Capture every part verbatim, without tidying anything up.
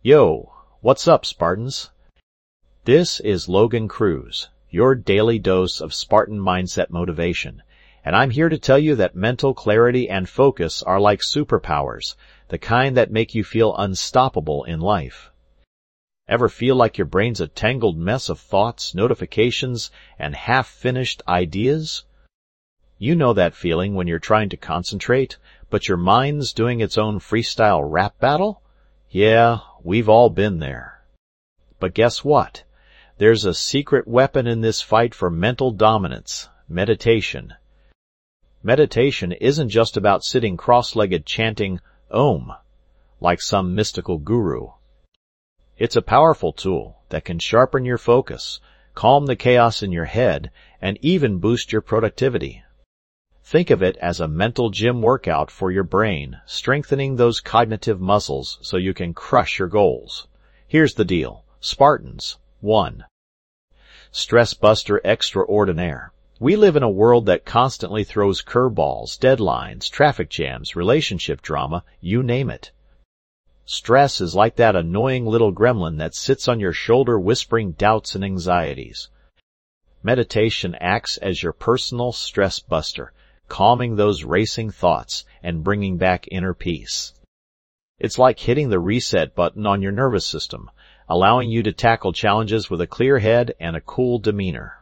Yo, what's up, Spartans? This is Logan Cruz, your daily dose of Spartan mindset motivation, and I'm here to tell you that mental clarity and focus are like superpowers, the kind that make you feel unstoppable in life. Ever feel like your brain's a tangled mess of thoughts, notifications, and half-finished ideas? You know that feeling when you're trying to concentrate, but your mind's doing its own freestyle rap battle? Yeah, we've all been there. But guess what? There's a secret weapon in this fight for mental dominance: meditation. Meditation isn't just about sitting cross-legged chanting Om, like some mystical guru. It's a powerful tool that can sharpen your focus, calm the chaos in your head, and even boost your productivity. Think of it as a mental gym workout for your brain, strengthening those cognitive muscles so you can crush your goals. Here's the deal. Spartans. one. Stress buster extraordinaire. We live in a world that constantly throws curveballs, deadlines, traffic jams, relationship drama, you name it. Stress is like that annoying little gremlin that sits on your shoulder whispering doubts and anxieties. Meditation acts as your personal stress buster, calming those racing thoughts and bringing back inner peace. It's like hitting the reset button on your nervous system, allowing you to tackle challenges with a clear head and a cool demeanor.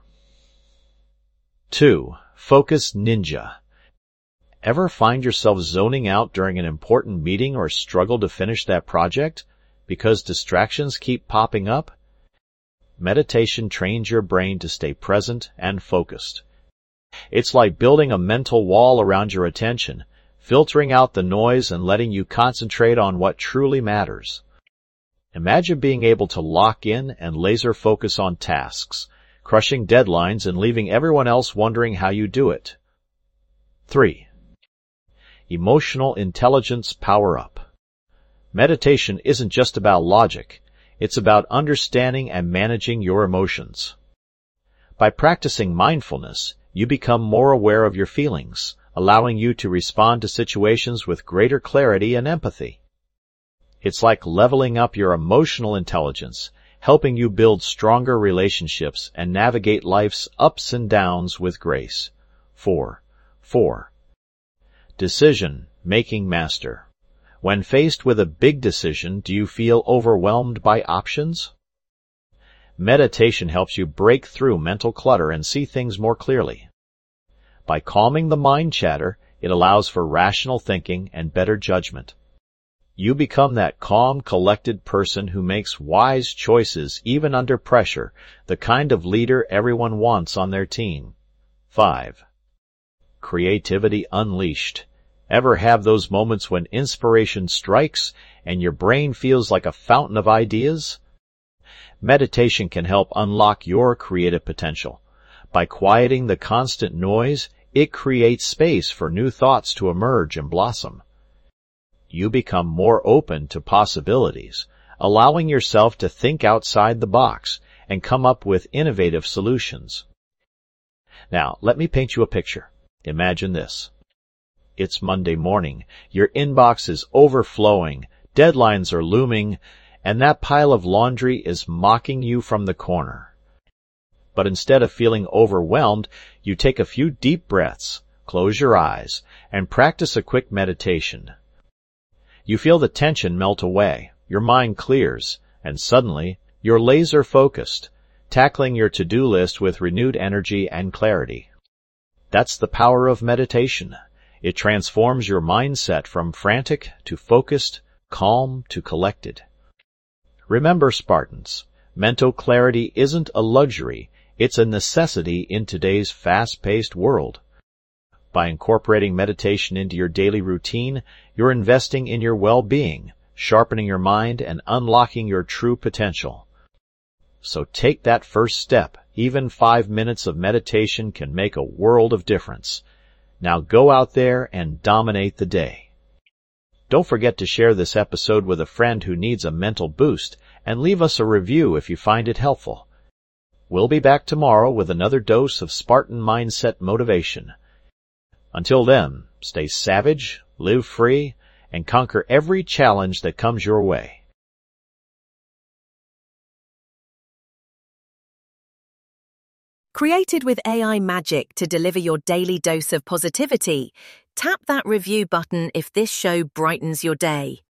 two. Focus Ninja. Ever find yourself zoning out during an important meeting or struggle to finish that project because distractions keep popping up? Meditation trains your brain to stay present and focused. It's like building a mental wall around your attention, filtering out the noise and letting you concentrate on what truly matters. Imagine being able to lock in and laser focus on tasks, crushing deadlines and leaving everyone else wondering how you do it. three. Emotional Intelligence Power-Up. Meditation isn't just about logic. It's about understanding and managing your emotions. By practicing mindfulness, you become more aware of your feelings, allowing you to respond to situations with greater clarity and empathy. It's like leveling up your emotional intelligence, helping you build stronger relationships and navigate life's ups and downs with grace. four. four. Decision-Making Master. When faced with a big decision, do you feel overwhelmed by options? Meditation helps you break through mental clutter and see things more clearly. By calming the mind chatter, it allows for rational thinking and better judgment. You become that calm, collected person who makes wise choices even under pressure, the kind of leader everyone wants on their team. five. Creativity Unleashed. Ever have those moments when inspiration strikes and your brain feels like a fountain of ideas? Meditation can help unlock your creative potential. By quieting the constant noise, it creates space for new thoughts to emerge and blossom. You become more open to possibilities, allowing yourself to think outside the box and come up with innovative solutions. Now, let me paint you a picture. Imagine this. It's Monday morning, your inbox is overflowing, deadlines are looming, and that pile of laundry is mocking you from the corner. But instead of feeling overwhelmed, you take a few deep breaths, close your eyes, and practice a quick meditation. You feel the tension melt away, your mind clears, and suddenly you're laser focused, tackling your to-do list with renewed energy and clarity. That's the power of meditation. It transforms your mindset from frantic to focused, calm to collected. Remember, Spartans, mental clarity isn't a luxury, it's a necessity in today's fast-paced world. By incorporating meditation into your daily routine, you're investing in your well-being, sharpening your mind, and unlocking your true potential. So take that first step. Even five minutes of meditation can make a world of difference. Now go out there and dominate the day. Don't forget to share this episode with a friend who needs a mental boost, and leave us a review if you find it helpful. We'll be back tomorrow with another dose of Spartan mindset motivation. Until then, stay savage, live free, and conquer every challenge that comes your way. Created with A I magic to deliver your daily dose of positivity, tap that review button if this show brightens your day.